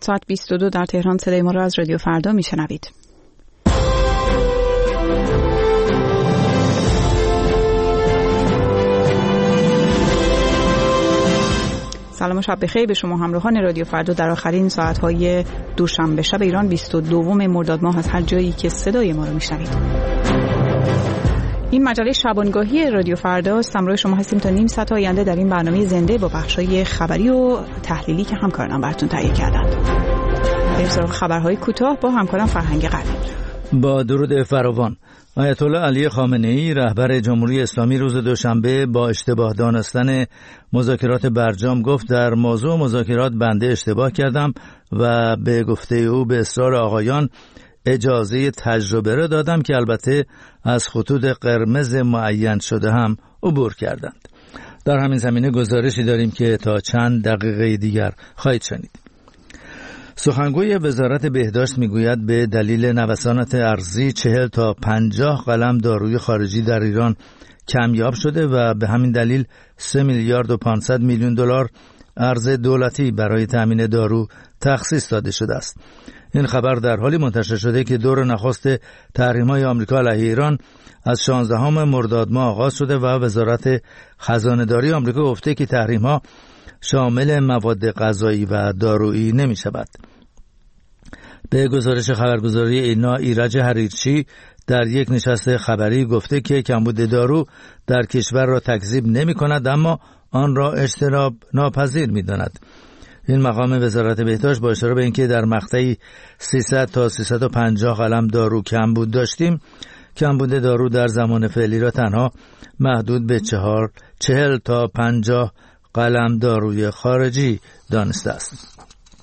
ساعت 22 در تهران صدای ما را از رادیو فردا میشنوید. سلام و شب بخیر به شما همراهان رادیو فردا در آخرین ساعت‌های دوشنبه شب ایران 22 مرداد ماه از هر جایی که صدای ما رو میشنوید. این مجله شبانگاهی رادیو فردا است. همراه شما هستیم تا نیم ساعت آینده در این برنامه زنده با بخش‌های خبری و تحلیلی که همکارانم براتون تهیه کردند. بریم سراغ خبرهای کوتاه با همکارم فرهنگ قوی. با درود فراوان، آیت الله علی خامنه‌ای رهبر جمهوری اسلامی روز دوشنبه با اشتباه دانستن مذاکرات برجام گفت در موضوع مذاکرات بنده اشتباه کردم و به گفته او به اصرار آقایان اجازه تجربه را دادم که البته از خطوط قرمز معین شده هم عبور کردند. در همین زمینه گزارشی داریم که تا چند دقیقه دیگر خواهید شنید. سخنگوی وزارت بهداشت میگوید به دلیل نوسانات ارزی 40 تا 50 قلم داروی خارجی در ایران کمیاب شده و به همین دلیل 3 میلیارد و 500 میلیون دلار ارز دولتی برای تامین دارو تخصیص داده شده است. این خبر در حالی منتشر شده که دور نخست تحریم‌های آمریکا علیه ایران از 16 مرداد ماه آغاز شده و وزارت خزانه‌داری آمریکا گفته که تحریم‌ها شامل مواد غذایی و دارویی نمی شود. به گزارش خبرگزاری اینا ایرج حریرچی در یک نشست خبری گفته که کمبود دارو در کشور را تکذیب نمی کند اما آن را اجتناب ناپذیر می داند. این مقام وزارت بهداشت با اشاره به اینکه در مقطعی 300 تا 350 قلم دارو کمبود داشتیم، کمبود دارو در زمان فعلی را تنها محدود به 40 تا 50 قلم داروی خارجی دانسته است.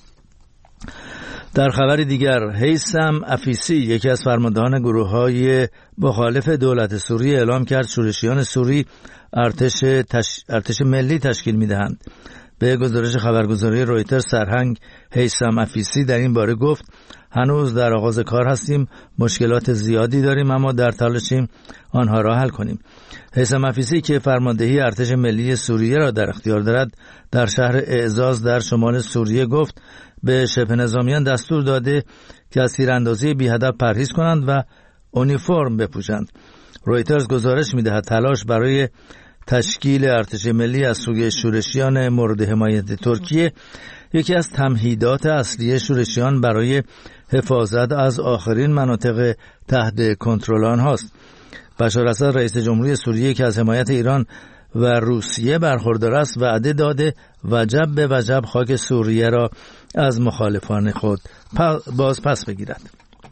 در خبر دیگر، هیثم عفیسی یکی از فرماندهان گروه‌های مخالف دولت سوریه اعلام کرد شورشیان سوری ارتش ملی تشکیل می‌دهند. به گزارش خبرگزاری رویتر سرهنگ هیثم عفیسی در این باره گفت هنوز در آغاز کار هستیم، مشکلات زیادی داریم اما در تلاشیم آنها را حل کنیم. هیثم عفیسی که فرماندهی ارتش ملی سوریه را در اختیار دارد در شهر اعزاز در شمال سوریه گفت به شبه نظامیان دستور داده که از تیراندازی بی هدف پرهیز کنند و اونیفرم بپوشند. رویترز گزارش می‌دهد تلاش برای تشکیل ارتش ملی از سوی شورشیان مورد حمایت ترکیه یکی از تمهیدات اصلی شورشیان برای حفاظت از آخرین مناطق تحت کنترل آنهاست. بشار اسد رئیس جمهوری سوریه که از حمایت ایران و روسیه برخوردار است وعده داده وجب به وجب خاک سوریه را از مخالفان خود باز پس بگیرد.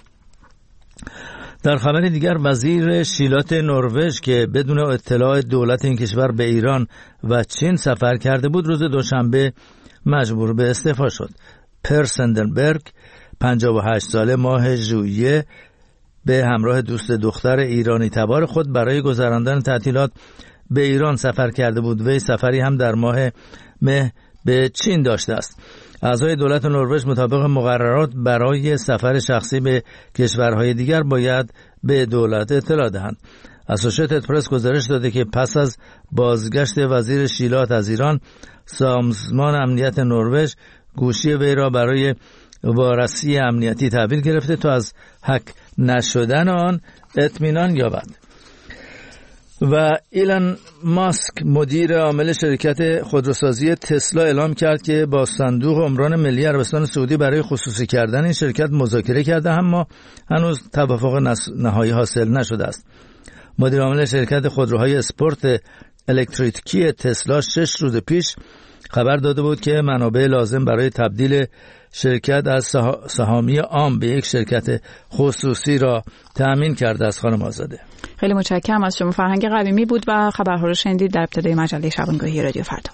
در خبر دیگر، وزیر شیلات نروژ که بدون اطلاع دولت این کشور به ایران و چین سفر کرده بود روز دوشنبه مجبور به استعفا شد. پر سندنبرگ 58 ساله ماه ژوئیه به همراه دوست دختر ایرانی تبار خود برای گذراندن تعطیلات به ایران سفر کرده بود. وی سفری هم در ماه مه به چین داشته است. اعضای دولت نروژ مطابق مقررات برای سفر شخصی به کشورهای دیگر باید به دولت اطلاع دهند. اسوشیتد پرس گزارش داده که پس از بازگشت وزیر شیلات از ایران، سازمان امنیت نروژ گوشی وی را برای وارسی امنیتی تحویل گرفته تا از هک نشدن آن اطمینان یابد. و ایلان ماسک مدیر عامل شرکت خودروسازی تسلا اعلام کرد که با صندوق عمران ملی عربستان سعودی برای خصوصی کردن این شرکت مذاکره کرده اما هنوز توافق نهایی حاصل نشده است. مدیر عامل شرکت خودروهای اسپورت الکتریکی تسلا 6 روز پیش خبر داده بود که منابع لازم برای تبدیل شرکت از سهامی عام به یک شرکت خصوصی را تأمین کرده است. خانم آزاده، خیلی متشکرم از شما. فرهنگ قویمی بود و خبرها رو شنیدید در ابتدای مجله شبانگاهی رادیو فردا.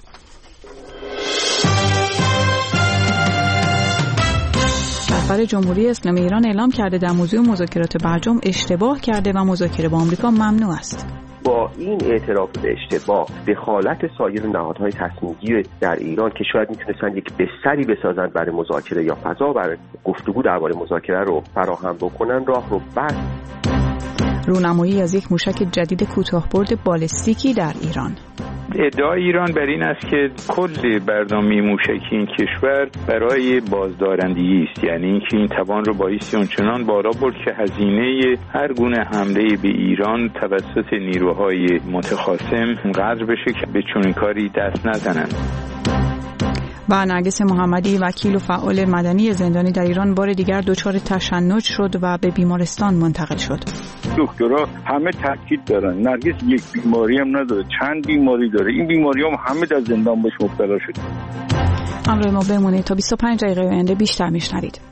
رهبر جمهوری اسلامی ایران اعلام کرده در موضوع مذاکرات برجام اشتباه کرده و مذاکره با آمریکا ممنوع است. با این اعتراف به اشتباه، دخالت سایر نهادهای تصمیم‌گیر در ایران که شاید میتونستن یک بستری بسازن برای مذاکره یا فضا برای گفتگو درباره مذاکره رو فراهم بکنن، راه رو بست. رونمایی از یک موشک جدید کوتاه‌برد بالستیکی در ایران. ادعای ایران بر این است که کل برنامه موشکی این کشور برای بازدارندگی است، یعنی اینکه این توان رو بایستی اونچنان بالا برد که هزینه هر گونه حمله به ایران توسط نیروهای متخاصم قدر بشه که به چنین کاری دست نزنند. و نرگس محمدی، وکیل و فعال مدنی زندانی در ایران، بار دیگر دچار تشنج شد و به بیمارستان منتقل شد. دکترها همه تاکید دارن نرگس یک بیماری هم نداره، چند بیماری داره. این بیماری هم همه در زندان بهش مبتلا شده. همراه ما بمونید تا 25 دقیقه آینده بیشتر میشنوید.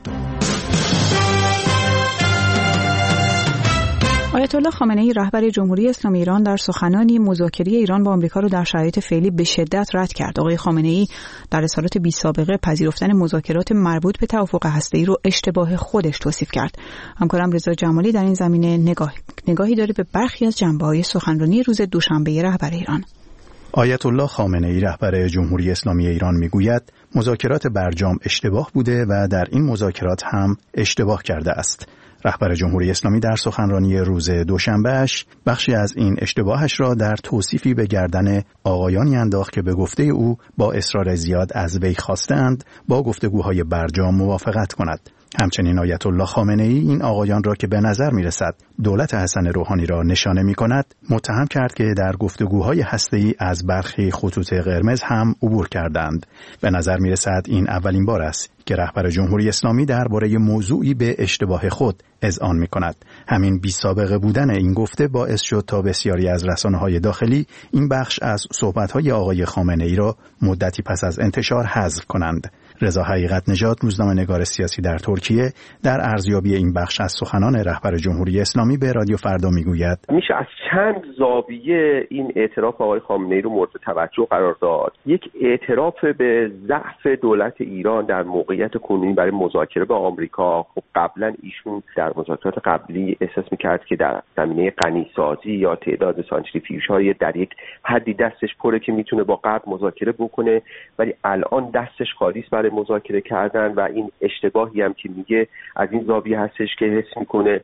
آیت الله خامنه‌ای رهبر جمهوری اسلامی ایران در سخنانی مذاکره ایران با آمریکا را در شرایط فعلی به شدت رد کرد. آقای خامنه‌ای در اظهارات بی‌سابقه پذیرفتن مذاکرات مربوط به توافق هسته‌ای رو اشتباه خودش توصیف کرد. همکارم رضا جمالی در این زمینه نگاهی داره به برخی از جنبه‌های سخنرانی روز دوشنبه رهبر ایران. آیت الله خامنه‌ای رهبر جمهوری اسلامی ایران میگوید مذاکرات برجام اشتباه بوده و در این مذاکرات هم اشتباه کرده است. رهبر جمهوری اسلامی در سخنرانی روز دوشنبهش بخشی از این اشتباهش را در توصیفی به گردن آقایانی انداخت که به گفته او با اصرار زیاد از وی خواستند با گفتگوهای برجام موافقت کند. همچنین آیت الله خامنه‌ای این آقایان را که به نظر می‌رسد دولت حسن روحانی را نشانه می‌کند متهم کرد که در گفتگوهای هسته‌ای از برخی خطوط قرمز هم عبور کردند. به نظر می‌رسد این اولین بار است که رهبر جمهوری اسلامی درباره موضوعی به اشتباه خود اذعان می‌کند. همین بی‌سابقه بودن این گفته باعث شد تا بسیاری از رسانه‌های داخلی این بخش از صحبت‌های آقای خامنه‌ای را مدتی پس از انتشار حذف کنند. رضا حقیقت نژاد، روزنامه‌نگار سیاسی در ترکیه، در ارزیابی این بخش از سخنان رهبر جمهوری اسلامی به رادیو فردا میگوید میشه از چند زاویه این اعتراف آقای خامنه‌ای رو مورد توجه قرار داد. یک اعتراف به ضعف دولت ایران در موقعیت کنونی برای مذاکره با آمریکا. خب قبلا ایشون در مذاکرات قبلی احساس می‌کرد که در زمینه غنیسازی یا تعداد سانتریفیوژهای در یک حدی دستش پره که میتونه با غرب مذاکره بکنه، ولی الان دستش خالی است برای مذاکره کردن و این اشتباهی هم که میگه از این زاویه هستش که حس میکنه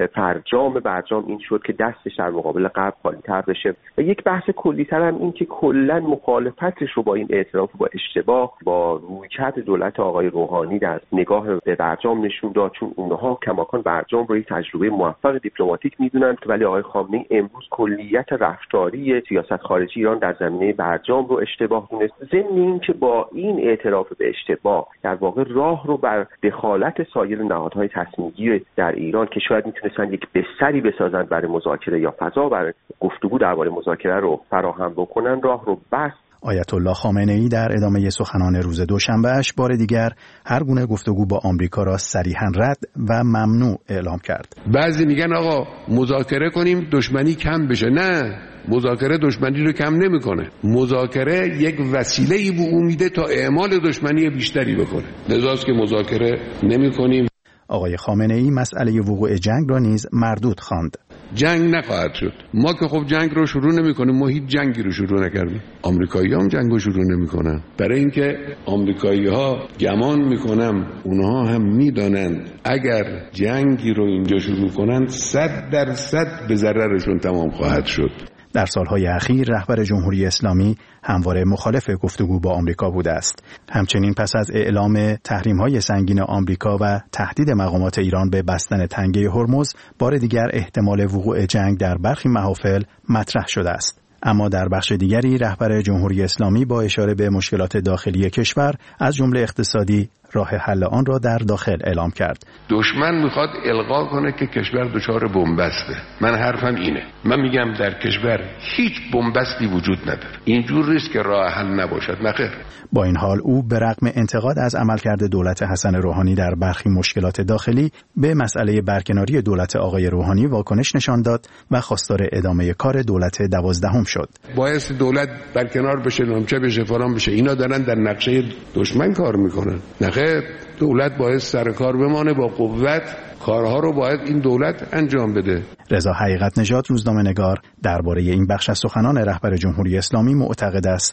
برجام این شد که دستش در مقابل غرب خالی‌تر بشه. و یک بحث کلی‌تر هم این که کلا مخالفتش رو با این اعتراف با اشتباه با رویکرد دولت آقای روحانی در نگاه به برجام نشون داد، چون اونها کماکان برجام رو یک تجربه موفق دیپلماتیک میدونن، ولی آقای خامنه‌ای امروز کلیت رفتاری سیاست خارجی ایران در زمینه برجام رو اشتباه دونست. ضمن این که با این اعتراف به اشتباه در واقع راه رو بر دخالت سایر نهادهای تصمیم‌گیر در ایران که شاید میتونستن یک بستری بسازن برای مذاکره یا فضا برای گفتگو درباره مذاکره رو فراهم بکنن راه رو بست. آیت الله خامنه‌ای در ادامه سخنان روز دوشنبهش بار دیگر هر گونه گفتگو با آمریکا را صریحاً رد و ممنوع اعلام کرد. بعضی میگن آقا مذاکره کنیم دشمنی کم بشه. نه، مذاکره دشمنی رو کم نمیکنه. مذاکره یک وسیله‌ای به اون میده تا اعمال دشمنی بیشتری بکنه. لذاست که مذاکره نمیکنیم. آقای خامنه‌ای مسئله وقوع جنگ را نیز مردود خواند. جنگ نخواهد شد. ما که خب جنگ رو شروع نمی‌کنیم، ما هیچ جنگی رو شروع نکردیم. آمریکایی‌ها هم جنگ رو شروع نمی‌کنن. برای اینکه آمریکایی‌ها گمان می‌کنم اونها هم می‌دانند اگر جنگی رو اینجا شروع کنن 100% به ضررشون تمام خواهد شد. در سالهای اخیر رهبر جمهوری اسلامی همواره مخالف گفتگو با آمریکا بوده است. همچنین پس از اعلام تحریم‌های سنگین آمریکا و تهدید مقامات ایران به بستن تنگه هرمز، بار دیگر احتمال وقوع جنگ در برخی محافل مطرح شده است. اما در بخش دیگری رهبر جمهوری اسلامی با اشاره به مشکلات داخلی کشور از جمله اقتصادی راه حل آن را در داخل اعلام کرد. دشمن میخواد القا کنه که کشور دچار بنبسته. من حرفم اینه. من میگم در کشور هیچ بنبستی وجود نداره. اینجور نیست که راه حل نباشد. نخیر. با این حال او به رغم انتقاد از عملکرد دولت حسن روحانی در برخی مشکلات داخلی به مسئله برکناری دولت آقای روحانی واکنش نشان داد و خواستار ادامه کار دولت 12 شد. باعث دولت برکنار بشه، نامچه بشه، فلان بشه. اینا دارن در نقشه دشمن کار میکنن. نخیر، دولت باید سر کار بمانه، با قوت کارها رو باید این دولت انجام بده. رضا حقیقت نژاد، روزنامه‌نگار، درباره این بخش از سخنان رهبر جمهوری اسلامی معتقد است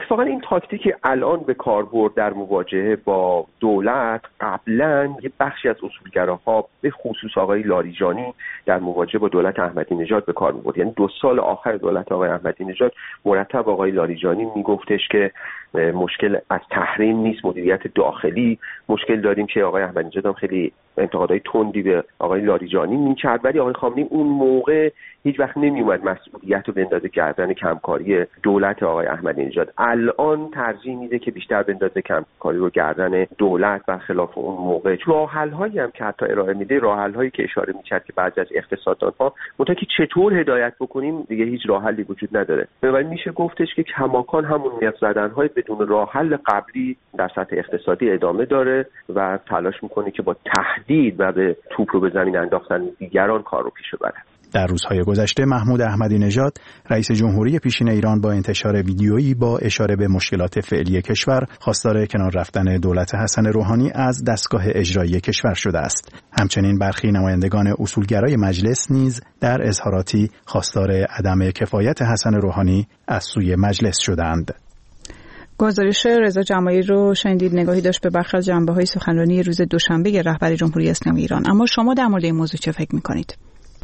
اتفاقا این تاکتیکی الان به کار برد در مواجهه با دولت، قبلا یه بخشی از اصولگراها به خصوص آقای لاریجانی در مواجهه با دولت احمدی نژاد به کار برد. یعنی 2 سال آخر دولت آقای احمدی نژاد مرتب آقای لاریجانی میگفتش که مشکل از تحریم نیست، مدیریت داخلی مشکل داریم، که آقای احمدی نژاد هم خیلی انتقادهای تندی به آقای لاریجانی میکرد، ولی آقای خامنه‌ای اون موقع هیچ وقت نمیومد مسئولیت رو بندازه گردن کمکاری دولت آقای احمدی نژاد. الان ترجیح میده که بیشتر بندازه کمکاری رو گردن دولت، برخلاف اون موقع. راه حل‌هایی هم که حتی ارائه میده، راه حل‌هایی که اشاره می‌کرد که بعضی از اقتصاددان‌ها مطمئن که چطور هدایت بکنیم، دیگه هیچ راه حلی وجود نداره. بنابراین میشه گفتش که کماکان همون نفت زدن‌های بدون راه حل قبلی در سطح اقتصادی ادامه داره و تلاش می‌کنه که با تهدید و به توپ رو به زمین انداختن دیگران کار رو پیش ببره. در روزهای گذشته محمود احمدی نژاد رئیس جمهوری پیشین ایران با انتشار ویدیویی با اشاره به مشکلات فعلی کشور خواستار کنار رفتن دولت حسن روحانی از دستگاه اجرایی کشور شده است. همچنین برخی نمایندگان اصولگرای مجلس نیز در اظهاراتی خواستار عدم کفایت حسن روحانی از سوی مجلس شدند. گزارش رضا جمالی رو شنیدید، نگاهی داشت به برخی از جنبه‌های سخنرانی روز دوشنبه رهبر جمهوری اسلامی ایران. اما شما در مورد این موضوع چه فکر می‌کنید؟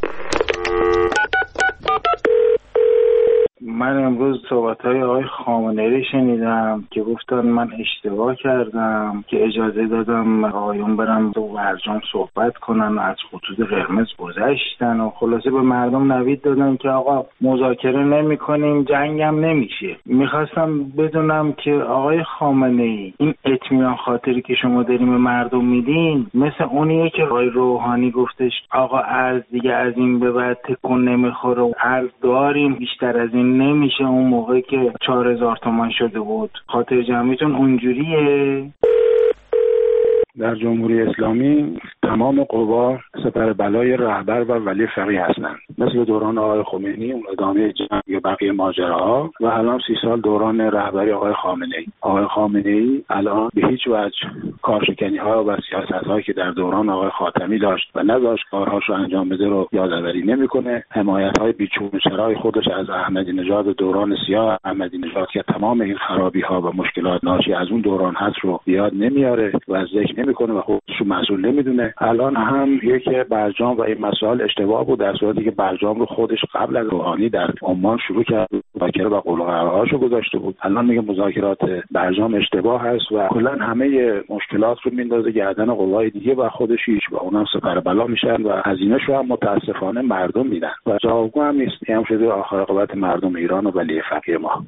من امروز صحبت‌های آقای خامنه‌ای شنیدم که گفتن من اشتباه کردم که اجازه دادم آقایون برن تو برجام صحبت کنن، از خطوط قرمز گذشتن و خلاصه به مردم نوید دادن که آقا مذاکره نمی‌کنیم، جنگم نمیشه. می‌خواستم بدونم که آقای خامنه‌ای این اطمینان خاطری که شما دارین به مردم میدین مثل اونیه که آقای روحانی گفتش آقا ارز دیگه از این به بعد تکون نمیخوره، ارز داریم بیشتر از این نمیشه، اون موقع که 4000 تومان شده بود. خاطر جمعیتون اونجوریه؟ در جمهوری اسلامی تمام قوا سپر بلای رهبر و ولی فقیه هستند، مثل دوران آقای خمینی، اون ادامه جنگ و بقیه ماجراها، و الان 30 سال دوران رهبری آقای خامنه‌ای. آقای خامنه‌ای الان به هیچ وجه کارشکنی‌ها و سیاست‌هایی که در دوران آقای خاتمی داشت و نداشت کارهاش رو انجام بده رو یادآوری نمی‌کنه. حمایت‌های بیچون و چرای خودش از احمدی نژاد دوران سیاه احمدی نژاد که تمام این خرابی‌ها و مشکلات ناشی از اون دوران هست رو یاد نمیاره و از ذکر نمی‌کنه و خودش رو مسئول نمیدونه. الان هم یک برجام و این مسائل اشتباه بود، در صورتی که برجام رو خودش قبل از روحانی در عمان شروع کرد، مذاکره و قول و قرارهاشو گذاشته بود. الان میگه مذاکرات برجام اشتباه هست و کلا همه مشکلات رو میندازه گردن قوای دیگه و خودش هیچ، و اونم سپر بلا میشن و هزینه‌ش رو هم متاسفانه مردم میدن و جوابگو هم نیست. هم شده آخر عاقبت مردم ایران و ولی فقیه ما.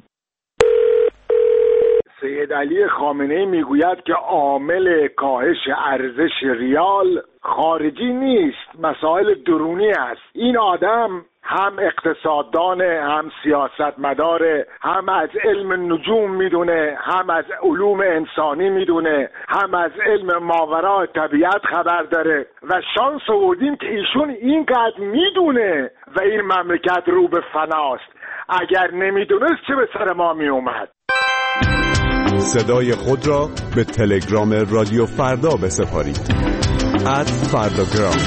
سید علی خامنه‌ای میگوید که عامل کاهش ارزش ریال خارجی نیست، مسائل درونی است. این آدم هم اقتصاددان، هم سیاستمداره، هم از علم نجوم میدونه، هم از علوم انسانی میدونه، هم از علم ماورای طبیعت خبر داره و شانس آوردیم که ایشون اینقدر میدونه و این مملکت رو به فناست. اگر نمیدونست چه به سر ما میومد. صدای خود را به تلگرام رادیو فردا بسپارید. @فرdagram.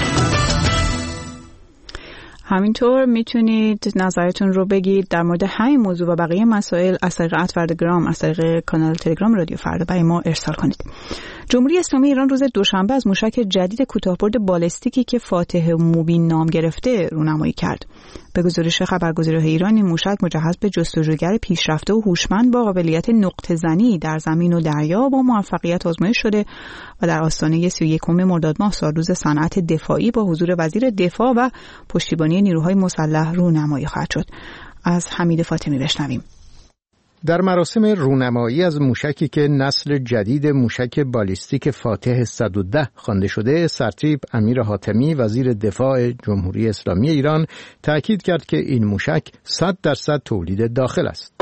همینطور میتونید نظرتون رو بگید در مورد همین موضوع و بقیه مسائل از طریق @فرداگرام، از طریق کانال تلگرام رادیو فردا برای ما ارسال کنید. جمهوری اسلامی ایران روز دوشنبه از موشک جدید کوتاه‌برد بالستیکی که فاتح موبین نام گرفته رونمایی کرد. به گزارش خبرگزاری‌های ایران این موشک مجهز به جستجوگر پیشرفته و هوشمند با قابلیت نقطه‌زنی در زمین و دریا با موفقیت آزمایش شده و در آستانه 31 مرداد ماه سالروز صنعت دفاعی با حضور وزیر دفاع و پشتیبانی نیروهای مسلح رونمایی خواهد شد. از حمید فاطمی بشنویم. در مراسم رونمایی از موشکی که نسل جدید موشک بالیستیک فاتح 110 خوانده شده، سرتیپ امیر حاتمی وزیر دفاع جمهوری اسلامی ایران تأکید کرد که این موشک 100% تولید داخل است.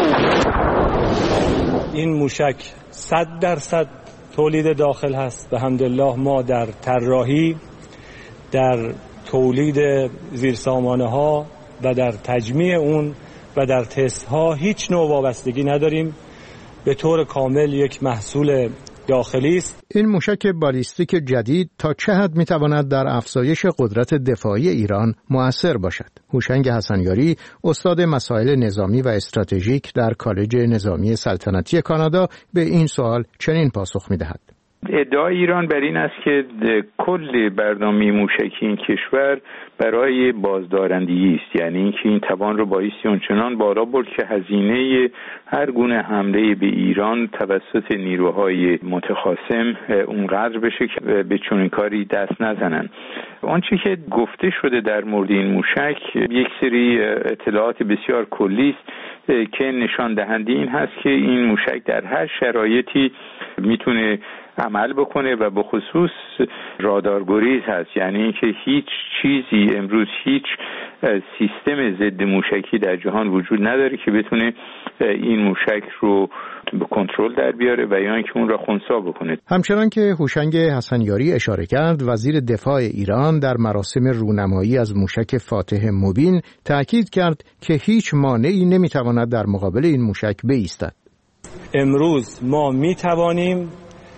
این موشک 100% تولید داخل هست. الحمدلله ما در طراحی، در تولید زیرسامانه‌ها و در تجمیع اون و در تست ها هیچ نوع وابستگی نداریم. به طور کامل یک محصول داخلی است. این موشک بالیستیک جدید تا چه حد میتواند در افزایش قدرت دفاعی ایران مؤثر باشد؟ هوشنگ حسنیاری، استاد مسائل نظامی و استراتژیک در کالج نظامی سلطنتی کانادا، به این سوال چنین پاسخ میدهد: ادعای ایران بر این است که کل برنامه موشکی این کشور برای بازدارندگی است، یعنی اینکه این توان رو بایستی اونچنان بالا برد که هزینه هر گونه حمله به ایران توسط نیروهای متخاصم اونقدر بشه که به چنین کاری دست نزنن. آنچه که گفته شده در مورد این موشک یک سری اطلاعات بسیار کلی است که نشان دهنده این هست که این موشک در هر شرایطی میتونه عمل بکنه و به خصوص رادارگریز هست، یعنی اینکه هیچ چیزی امروز، هیچ سیستم ضد موشکی در جهان وجود نداره که بتونه این موشک رو به کنترل در بیاره و یا اینکه اون را خنثی بکنه. همچنان که هوشنگ حسنیاری اشاره کرد، وزیر دفاع ایران در مراسم رونمایی از موشک فاتح مبین تأکید کرد که هیچ مانعی نمیتواند در مقابل این موشک بایستد. امروز ما میتوانیم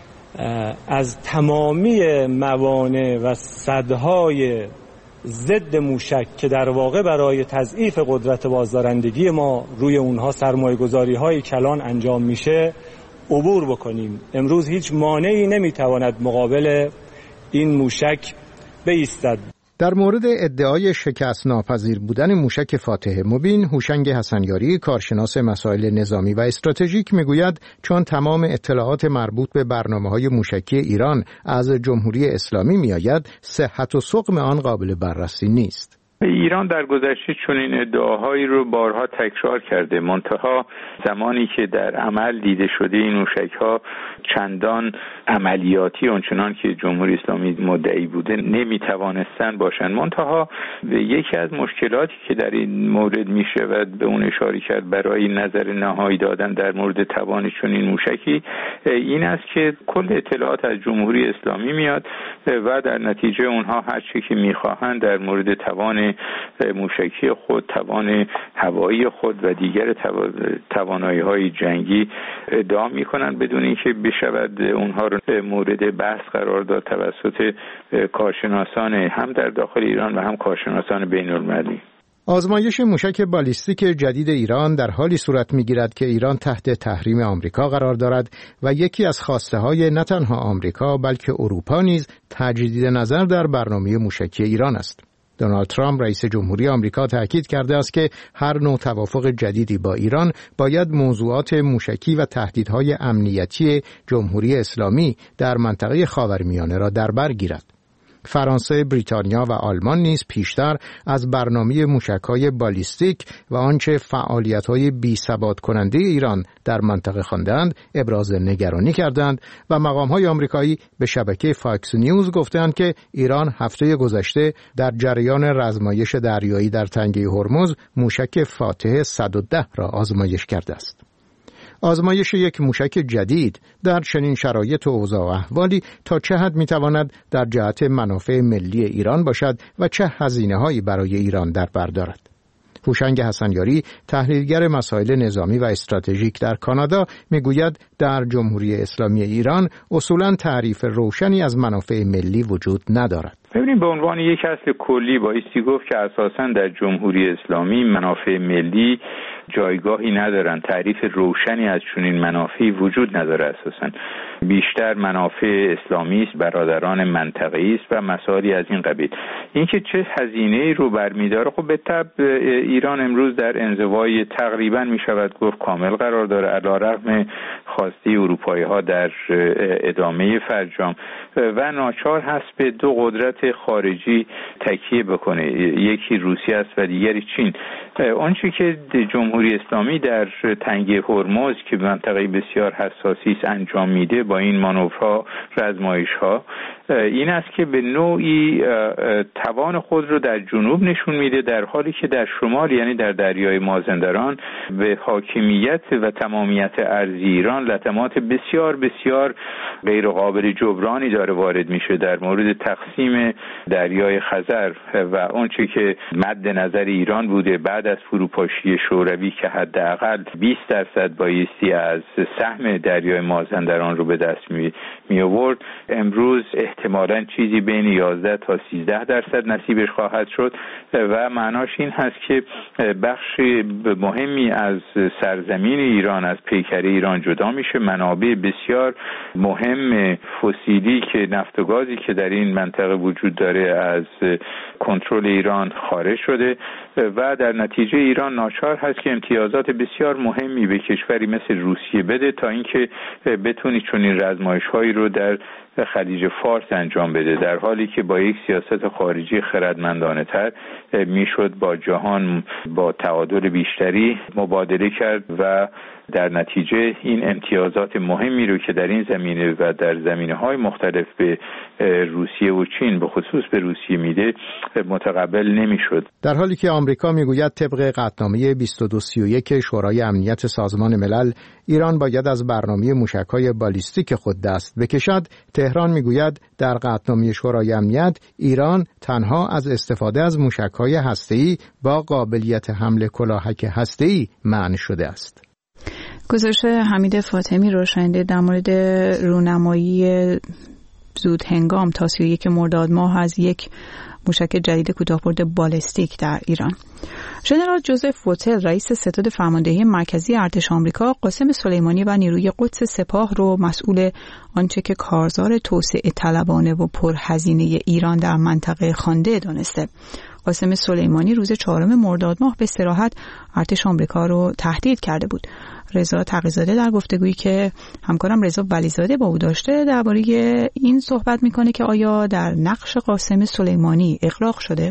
از تمامی موانع و سدهای ضد موشک که در واقع برای تضعیف قدرت بازدارندگی ما روی اونها سرمایه‌گذاری‌های کلان انجام میشه عبور بکنیم. امروز هیچ مانعی نمیتواند مقابل این موشک بایستد. در مورد ادعای شکست ناپذیر بودن موشک فاتح مبین، هوشنگ حسنیاری، کارشناس مسائل نظامی و استراتژیک، میگوید چون تمام اطلاعات مربوط به برنامه‌های موشکی ایران از جمهوری اسلامی میآید، صحت و سقم آن قابل بررسی نیست. ایران در گذشته چنین ادعاهایی رو بارها تکرار کرده، منتها زمانی که در عمل دیده شده این موشک‌ها چندان عملیاتی اونچنان که جمهوری اسلامی مدعی بوده نمیتوانستن باشن. منتها یکی از مشکلاتی که در این مورد میشه و به اون اشاره کرد برای نظر نهایی دادن در مورد توان چنین موشکی این است که کل اطلاعات از جمهوری اسلامی میاد و در نتیجه اونها هر چی که میخواهند در مورد توان موشکی خود، توان هوایی خود و دیگر توانایی‌های جنگی ادعا میکنن بدون اینکه بشود اونها رو مورد بحث قرار داد توسط کارشناسان هم در داخل ایران و هم کارشناسان بین‌المللی. آزمایش موشک بالیستیک جدید ایران در حالی صورت می‌گیرد که ایران تحت تحریم آمریکا قرار دارد و یکی از خواسته‌های نه تنها آمریکا بلکه اروپا نیز تجدید نظر در برنامه موشکی ایران است. دونالد ترامپ رئیس جمهوری آمریکا تأکید کرده است که هر نوع توافق جدیدی با ایران باید موضوعات موشکی و تهدیدهای امنیتی جمهوری اسلامی در منطقه خاورمیانه را در بر گیرد. فرانسه، بریتانیا و آلمان نیز پیشتر از برنامه موشک‌های بالیستیک و آنچه فعالیت‌های بی‌ثبات کننده ایران در منطقه خواندند ابراز نگرانی کردند و مقام‌های آمریکایی به شبکه فاکس نیوز گفتند که ایران هفته گذشته در جریان رزمایش دریایی در تنگه هرمز موشک فاتح 110 را آزمایش کرده است. آزمایش یک موشک جدید در چنین شرایط و اوضاع و احوالی تا چه حد میتواند در جهت منافع ملی ایران باشد و چه هزینه‌هایی برای ایران در بر دارد؟ هوشنگ حسنیاری، تحلیلگر مسائل نظامی و استراتژیک در کانادا، میگوید در جمهوری اسلامی ایران اصولاً تعریف روشنی از منافع ملی وجود ندارد. ببینید، به عنوان یک اصل کلی بایستی گفت که اساساً در جمهوری اسلامی منافع ملی جایگاهی ندارن. تعریف روشنی از چنین منافعی وجود نداره. اساساً بیشتر منافع اسلامی است، برادران منطقه‌ای است و مسائلی از این قبیل. اینکه چه هزینه‌ای رو برمی‌داره، خب به طبع ایران امروز در انزوای تقریباً میشود گفت کامل قرار داره، علی‌رغم خواسته اروپایی‌ها در ادامه فرجام و ناچار هست به دو قدرت خارجی تکیه بکنه، یکی روسیه است و دیگری چین. آنچه که جمهوری اسلامی در تنگه هرمز که منطقه بسیار حساسی است انجام میده با این مانورها، رزمایش‌ها، این است که به نوعی توان خود رو در جنوب نشون میده، در حالی که در شمال یعنی در دریای مازندران به حاکمیت و تمامیت ارضی ایران لطمات بسیار بسیار غیر قابل جبرانی داره وارد میشه در مورد تقسیم دریای خزر و اونچه که مد نظر ایران بوده بعد از فروپاشی شوروی حالی که حداقل 20% بایستی از سهم دریای مازندران رو به دست می آورد، امروز احتمالاً چیزی بین 11 تا 13% نصیبش خواهد شد و معناش این هست که بخش مهمی از سرزمین ایران از پیکره ایران جدا میشه. منابع بسیار مهم فسیلی که نفت و گازی که در این منطقه وجود داره از کنترل ایران خارج شده و در نتیجه ایران ناچار هست که امتیازات بسیار مهمی به کشوری مثل روسیه بده تا اینکه بتونی چنین رزمایش‌هایی رو در خلیج فارس انجام بده، در حالی که با یک سیاست خارجی خردمندانه تر میشد با جهان با تعادل بیشتری مبادله کرد و در نتیجه این امتیازات مهمی رو که در این زمینه و در زمینه‌های مختلف به روسیه و چین به خصوص به روسیه میده متقبل نمیشد. در حالی که آمریکا میگوید طبق قطعنامه 2231 شورای امنیت سازمان ملل ایران باید از برنامه موشک‌های بالیستیک خود دست بکشد، تهران میگوید در قطعنامه شورای امنیت ایران تنها از استفاده از موشک‌های هسته‌ای با قابلیت حمل کلاهک هسته‌ای منع شده است. گزارش حمید فاطمی رو شنیدید در مورد رونمایی زود هنگام تا 31 مرداد ماه از یک موشک جدید کوتاه‌برد بالستیک در ایران. ژنرال جوزف ووتل رئیس ستاد فرماندهی مرکزی ارتش آمریکا قاسم سلیمانی و نیروی قدس سپاه رو مسئول آنچه که کارزار توسعه طلبانه و پرهزینه ایران در منطقه خوانده دانسته. قاسم سلیمانی روز 4 مرداد ماه به صراحت ارتش آمریکا رو تهدید کرده بود. رضا تقی‌زاده در گفتگویی که همکارم رضا ولیزاده با او داشته درباره این صحبت میکنه که آیا در نقش قاسم سلیمانی اغراق شده؟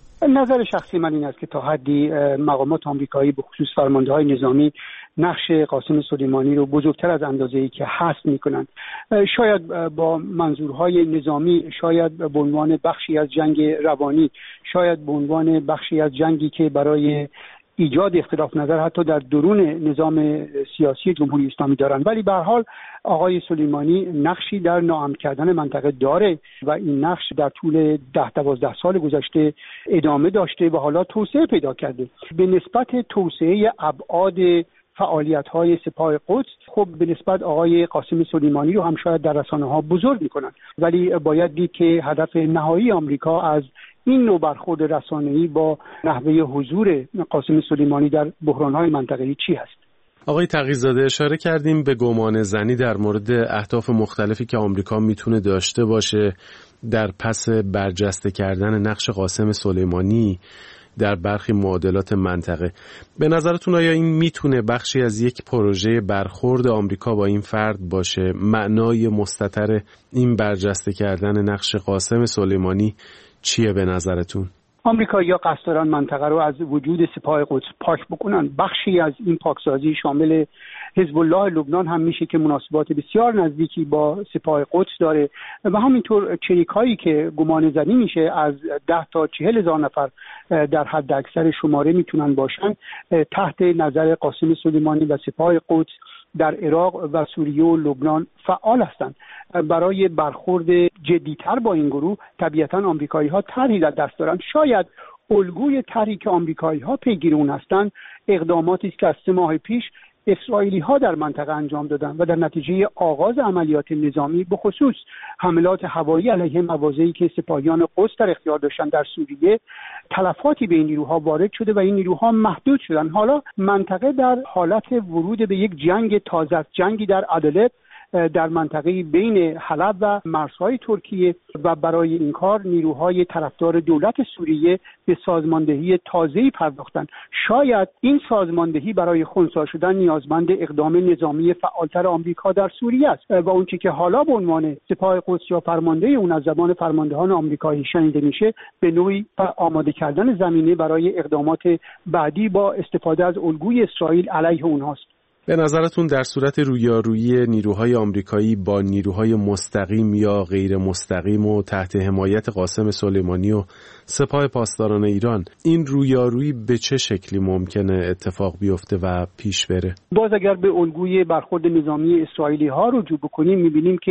نظر شخصی من این است که تا حدی مقامات آمریکایی به خصوص فرمانده‌های نظامی نقش قاسم سلیمانی رو بزرگتر از اندازه‌ای که هست میکنند. شاید با منظورهای نظامی، شاید به عنوان بخشی از جنگ روانی، شاید به عنوان بخشی از جنگی که برای ایجاد اختلاف نظر حتی در درون نظام سیاسی جمهوری اسلامی دارند، ولی به هر حال آقای سلیمانی نقشی در ناامن کردن منطقه داره و این نقش در طول 10-12 سال گذشته ادامه داشته و حالا توسعه پیدا کرده. به نسبت توسعه ابعاد فعالیت‌های سپاه قدس خب به نسبت آقای قاسم سلیمانی رو هم شاید در رسانه‌ها بزرگ می‌کنند، ولی باید دید که هدف نهایی آمریکا از این نوع برخورد رسانه‌ای با نحوه حضور قاسم سلیمانی در بحران‌های منطقه‌ای چی هست؟ آقای تقی‌زاده اشاره کردیم به گمان زنی در مورد اهداف مختلفی که آمریکا میتونه داشته باشه در پس برجسته کردن نقش قاسم سلیمانی در برخی معادلات منطقه. به نظرتون آیا این میتونه بخشی از یک پروژه برخورد آمریکا با این فرد باشه؟ معنای مستتر این برجسته کردن نقش قاسم سلیمانی چیه به نظرتون؟ آمریکایی‌ها قصد دارن منطقه رو از وجود سپاه قدس پاک بکنن. بخشی از این پاکسازی شامل حزب الله لبنان هم میشه که مناسبات بسیار نزدیکی با سپاه قدس داره و همینطور چریک‌هایی که گمان زنی میشه از 10 تا 40 هزار نفر در حد اکثر شماره میتونن باشن تحت نظر قاسم سلیمانی و سپاه قدس در عراق و سوریه و لبنان فعال هستند. برای برخورد جدی‌تر با این گروه طبیعتاً آمریکایی‌ها طرحی در دست دارند. شاید الگوی طرحی که آمریکایی‌ها پیگیر اون هستند اقداماتی است که از 3 ماه پیش اسرائیلی‌ها در منطقه انجام دادن و در نتیجه آغاز عملیات نظامی به خصوص حملات هوایی علیه مواضعی که سپاهیان قدس در اختیار داشتن در سوریه تلفاتی به این نیروها وارد شده و این نیروها محدود شدن. حالا منطقه در حالت ورود به یک جنگ تازه، جنگی در عدلب در منطقه بین حلب و مرزهای ترکیه و برای این کار نیروهای طرفدار دولت سوریه به سازماندهی تازه‌ای پرداختند. شاید این سازماندهی برای خنثی شدن نیازمند اقدام نظامی فعالتر آمریکا در سوریه است و اونچه که حالا به عنوان سپاه قدس یا فرمانده اون از زبان فرماندهان آمریکایی شنیده میشه به نوعی آماده کردن زمینه برای اقدامات بعدی با استفاده از الگوی اسرائیل علیه اونهاست. به نظرتون در صورت رویارویی نیروهای آمریکایی با نیروهای مستقیم یا غیر مستقیم و تحت حمایت قاسم سلیمانی و سپاه پاسداران ایران این رویارویی به چه شکلی ممکنه اتفاق بیفته و پیش بره؟ باز اگر به الگوی برخورد نظامی اسرائیلی ها رجوع بکنیم میبینیم که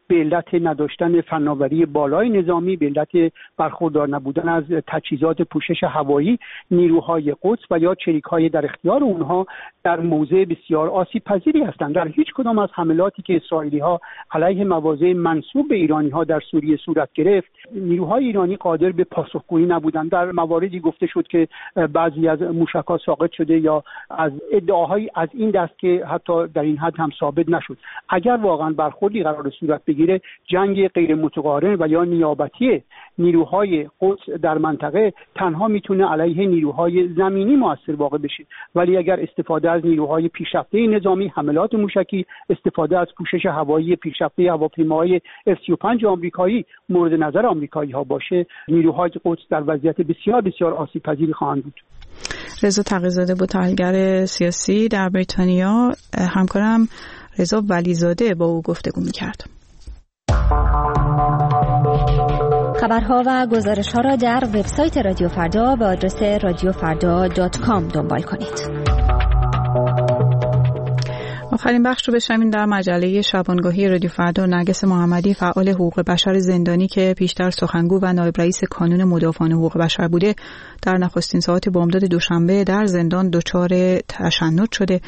به علت نداشتن فناوری بالای نظامی، به علت برخوردار نبودن از تجهیزات پوشش هوایی نیروهای قدس و یا چریک‌های در اختیار اونها در موضع بسیار آسیب پذیری هستند. در هیچ کدام از حملاتی که اسرائیلی‌ها علیه مواضع منسوب به ایرانی‌ها در سوریه صورت گرفت، نیروهای ایرانی قادر به پاسخگویی نبودند. در مواردی گفته شد که بعضی از موشک‌ها ساقط شده یا از ادعاهای از این دست که حتی در این حد هم ثابت نشد. اگر واقعا برخوردی قرار صورت بگیره، جنگ غیر متقارن و یا نیابتی نیروهای قدس در منطقه تنها میتونه علیه نیروهای زمینی مؤثر واقع بشه، ولی اگر استفاده از نیروهای پیشرفته نظامی، حملات موشکی، استفاده از پوشش هوایی پیشرفته هواپیماهای F-35 آمریکایی مورد نظر آمریکایی‌ها باشه، نیروهای قدس در وضعیت بسیار بسیار آسیب‌پذیری خواهند بود. رضا تقی‌زاده بود، تحلیلگر سیاسی در بریتانیا. همکارم رضا ولیزاده با او گفتگو می‌کرد. خبرها و گزارش‌ها را در وبسایت رادیو فردا به آدرس radiofarda.com دنبال کنید. آخرین بخش رو بشنویم در مجله شبانگاهی رادیو فردا. نرگس محمدی، فعال حقوق بشر زندانی که پیشتر سخنگو و نایب رئیس کانون مدافعان حقوق بشر بوده، در نخستین ساعات بامداد دوشنبه در زندان دچار تشنج شده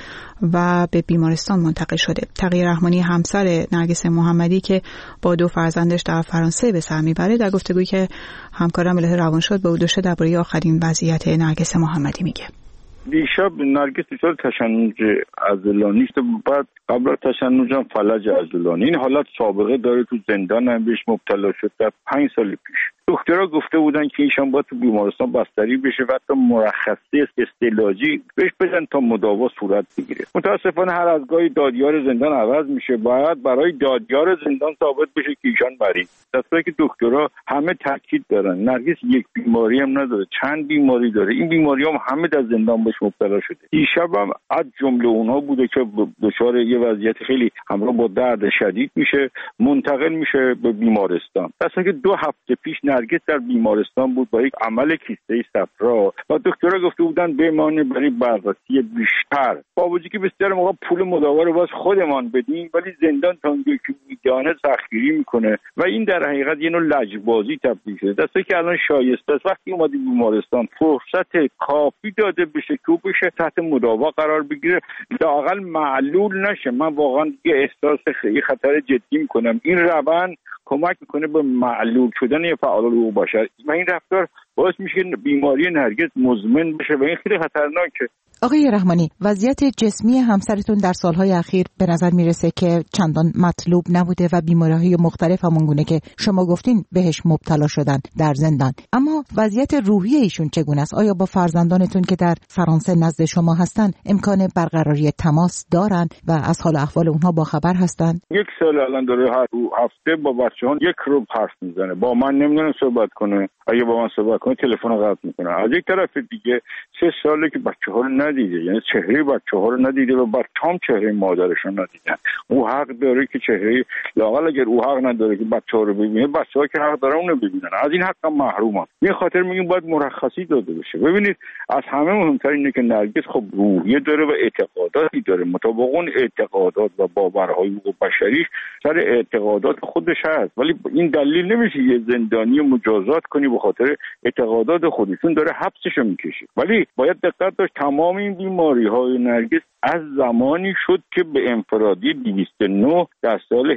و به بیمارستان منتقل شده. تقی رحمانی، همسر نرگس محمدی که با 2 فرزندش در فرانسه به سر میبره، در گفتگویی که همکارم الهه روانشاد به او داشته درباره آخرین وضعیت نرگس محمدی میگه. دیشب نرگس دچار تشنج عضلانی است. بعد قبل از تشنج هم فلج عضلانی. این حالت سابقه داره، تو زندان هم بهش مبتلا شد در 5 سال پیش. دکترها گفته بودن که ایشان باید تو بیمارستان بستری بشه و حتی مرخصی استعلاجی بهش بدن تا مداوا صورت بگیره. متاسفانه هر از گاهی دادیار زندان عوض میشه. باید برای دادیار زندان ثابت بشه که ایشان مریض. درسته که دکترها همه تاکید دارن نرگس یک بیماری هم نداره، چند بیماری داره. این بیماری هم همه در زندان بهش مبتلا شده. دیشب هم از جمله اونها بوده که دچار یه وضعیت خیلی همراه با درد شدید میشه، منتقل میشه به بیمارستان. درسته که 2 هفته پیش نرگس در بیمارستان بود با یک عمل کیسته صفرا و دکترها گفته بودن بمانه برای بررسی بیشتر. با وجودی که بسیار موقع پول مداوا رو باز خودمان بدیم، ولی زندان تا اونجایی که میدانه سختگیری میکنه و این در حقیقت یه نوع لجبازی تبدیل شده. درسته که الان شایسته است وقتی اومدی بیمارستان فرصت کافی داده بشه که بشه تحت مداوا قرار بگیره، لااقل معلول نشه. من واقعا یه احساس خیلی خطر جدی میکنم. این روند کمک میکنه به معلول شدن یه فعال حقوق بشر و این رفتار باعث میشه بیماری نرگس مزمن بشه و این خیلی خطرناکه. آقای رحمانی، وضعیت جسمی همسرتون در سالهای اخیر به نظر میرسه که چندان مطلوب نبوده و بیماری‌های مختلف همونگونه که شما گفتین بهش مبتلا شدن در زندان. اما وضعیت روحی ایشون چگونه است؟ آیا با فرزندانتون که در فرانسه نزد شما هستن امکان برقراری تماس دارن و از حال احوال اونها با خبر هستن؟ 1 سال الان داره هر هفته با بچه‌ها 1 رو حرف میزنه. با من نمیدونه صحبت کنه. اگه با من صحبت کنه تلفن رو قطع میکنه. از یک طرف دیگه 3 ساله که بچه‌ها رو ندیده، یعنی چهره بچه‌ها رو ندیده و بچه‌هام چهره مادرشون ندیدن. او حق داره که چهره، لااقل اگر او حق نداره که بچه‌ها رو ببینه، بچه‌ها که حق دارن اون رو ببینن. از این حق هم محرومن. به خاطر میگیم باید مرخصی داده بشه. ببینید از همه مهمتر اینه که نرگس خب روحیه داره و اعتقاداتی داره. مطابق اون اعتقادات و باورهای حقوق بشری سر اعتقادات خودش هست، ولی این دلیل نمیشه یه زندانی مجازات کنی به خاطر اعتقادات خودشون داره حبسشو میکشه. ولی باید دقت داشت تمام این بیماری‌های نرگس از زمانی شد که به انفرادی 209 در سال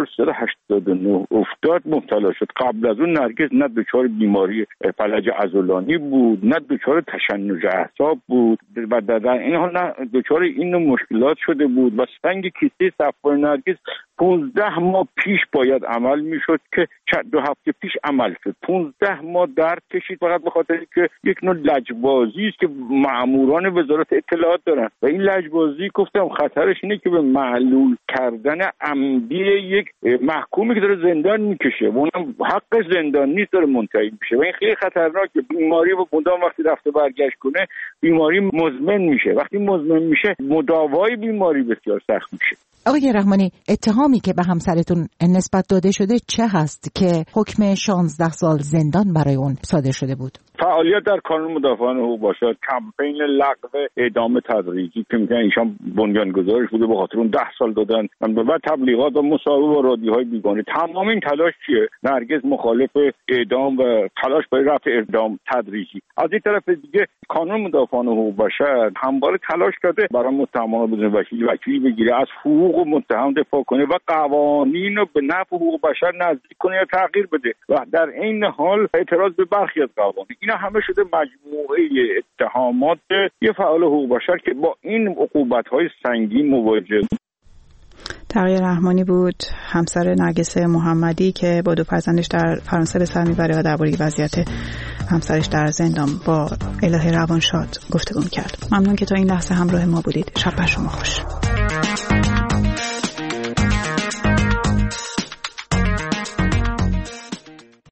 1389 افتاد مبتلا شد. قبل از اون نرگس نه دچار بیماری فلج عضلانی بود، نه دچار تشنج اعصاب بود و در این حال نه دچار این مشکلات شده بود و سنگ کیسه صفرای نرگس 15 ماه پیش باید عمل میشد که 2 هفته پیش عمل شد. 15 ماه درد کشید فقط به خاطر که یک نوع لجبازی است که مأموران وزارت اطلاعات دارن و این لجبازی گفتم خطرش اینه که به معلول کردن عمدی یک محکومی که داره زندان میکشه و اونم حق زندان نیست داره منتهی میشه و این خیلی خطرناکه. بیماری با مدام وقتی رفته برگشت کنه بیماری مزمن میشه. وقتی مزمن میشه مداوای بیماری بسیار سخت میشه. آقای رحمانی، اتهامی که به همسرتون نسبت داده شده چه هست که حکم 16 سال زندان برای اون صادر شده بود؟ فعالیت در کانون مدافعان حقوق بشر، کمپین لغو اعدام تدریجی که میگن ایشان بنیانگذارش بوده، به خاطر اون 10 سال دادن و تبلیغات و مصاحبه با رادیوهای بیگانه. تمام این تلاش چیه؟ نرگس مخالف اعدام و تلاش برای رفع اعدام تدریجی. از این طرف دیگه کانون مدافعان حقوق بشر همواره تلاش کرده برای متهمان بدون وکیلی بگیره، از حقوق متهم دفاع کنه و قوانین رو به نفع حقوق بشر نزدیک کنه یا تغییر بده و در این حال اعتراض به برخی از قوانین. اینا همه شده مجموعه اتهامات یه فعال حقوق بشر که با این عقوبت‌های سنگین مواجه. تقی رحمانی بود، همسر نرگس محمدی که با 2 فرزندش در فرانسه به سر میبره و درباره وضعیت همسرش در زندان با الهه روانشاد گفتگو کرد. ممنون که تا این لحظه همراه ما بودید. شب بر شما خوش.